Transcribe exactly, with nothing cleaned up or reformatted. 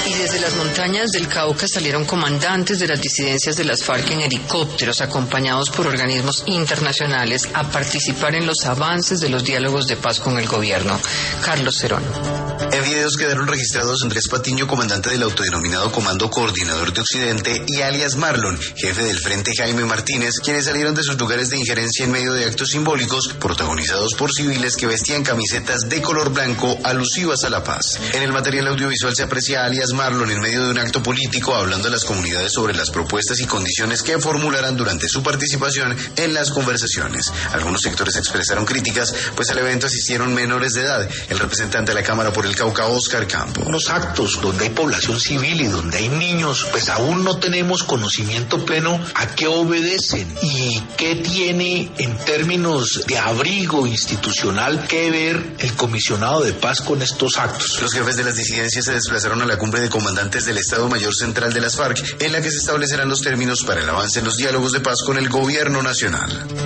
Y desde las montañas del Cauca salieron comandantes de las disidencias de las FARC en helicópteros, acompañados por organismos internacionales, a participar en los avances de los diálogos de paz con el gobierno. Carlos Cerón. En videos quedaron registrados Andrés Patiño, comandante del autodenominado Comando Coordinador de Occidente, y alias Marlon, jefe del Frente Jaime Martínez, quienes salieron de sus lugares de injerencia en medio de actos simbólicos protagonizados por civiles que vestían camisetas de color blanco alusivas a la paz. En el material audiovisual se aprecia a alias Marlon en medio de un acto político hablando a las comunidades sobre las propuestas y condiciones que formularán durante su participación en las conversaciones. Algunos sectores expresaron críticas, pues al evento asistieron menores de edad. El representante de la Cámara por el Cauca, Oscar Campo. Unos actos donde hay población civil y donde hay niños, pues aún no tenemos conocimiento pleno a qué obedecen y qué tiene en términos de abrigo institucional que ver el comisionado de paz con estos actos. Los jefes de las disidencias se desplazaron a la cumbre de comandantes del Estado Mayor Central de las FARC, en la que se establecerán los términos para el avance en los diálogos de paz con el gobierno nacional.